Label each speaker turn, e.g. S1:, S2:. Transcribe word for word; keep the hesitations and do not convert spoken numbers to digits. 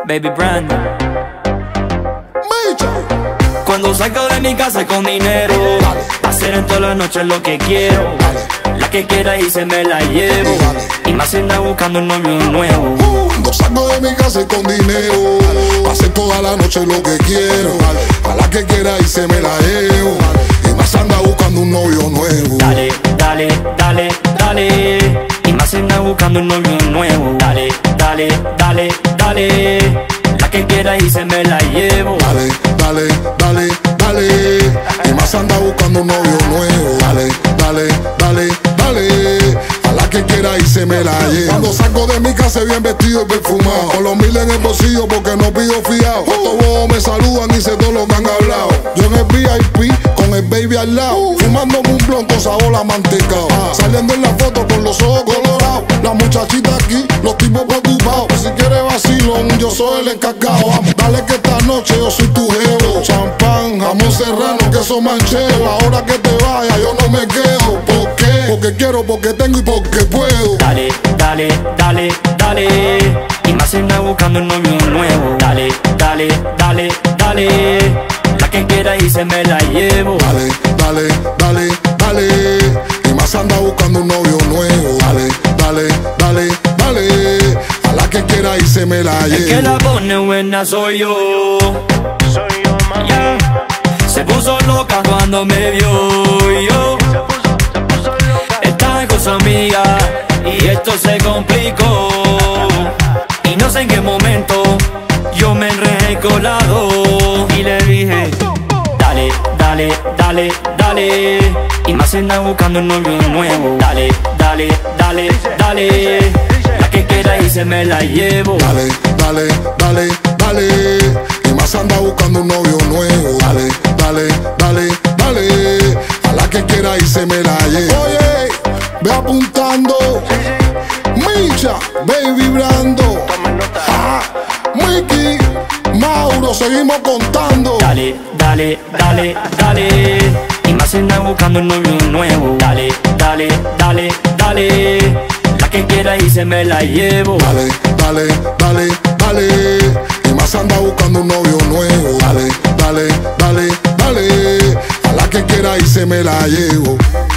S1: Baby Brando. Cuando salgo de mi casa con dinero, hacer en toda la noche lo que quiero. La que quiera y se me la llevo. Y más si anda buscando un novio nuevo.
S2: Cuando salgo de mi casa con dinero, hacer toda la noche lo que quiero. A la que quiera y se me la llevo. Y más anda buscando un novio nuevo.
S1: Dale, dale, dale, dale. Y más si anda buscando un novio nuevo. Dale, dale, dale, dale. La que quiera y se me la llevo.
S2: Dale, dale, dale, dale. Y más anda buscando un novio nuevo. Dale, dale, dale, dale. A la que quiera y se me la llevo. Cuando salgo de mi casa bien vestido y perfumado, con los miles en el bolsillo porque no pido fiado. Todos me saludan y sé todo lo que han hablado. Yo en el V I P con el baby al lado, fumándome un blon con sabor a mantecao. Saliendo en la foto con los ojos colorados. La muchachita aquí, los tipos preocupados. Si quieres vacilón, yo soy el encargado. Dale que esta noche yo soy tu jevo. Champán, jamón serrano, queso manchego. Ahora que te vayas yo no me quedo. ¿Por qué? Porque quiero, porque tengo y porque puedo.
S1: Dale, dale, dale, dale. Y más si anda buscando un novio nuevo. Dale, dale, dale, dale. La que quiera y se me la llevo.
S2: Dale, dale, dale, dale. Y más anda buscando un novio nuevo. Dale, dale, dale, dale. A la que quiera y se me la llevo.
S1: El que la pone buena soy yo.
S3: Soy yo, mami.
S1: Yeah. Se puso loca cuando me vio y yo estaba con su amiga y esto se complicó. Y no sé en qué momento yo me enredé colado y le dije dale, dale, dale, dale. Y más se anda buscando un novio nuevo. Dale, dale, dale, dale. La que quiera y se me la llevo.
S2: Dale, dale, dale, dale. Y más anda buscando un novio nuevo. Dale, dale, dale, dale. A la que quiera y se me la llevo. Oye, ve apuntando. Micha, Baby Brando. Ah, Mickey, Mauro, seguimos contando.
S1: Dale, dale, dale, dale. Y más se anda buscando un novio nuevo. Dale, dale, dale, dale. La que quiera y se me la llevo.
S2: Dale, dale, dale, dale. Y más anda buscando un novio nuevo. Dale, dale, dale, dale. A la que quiera y se me la llevo.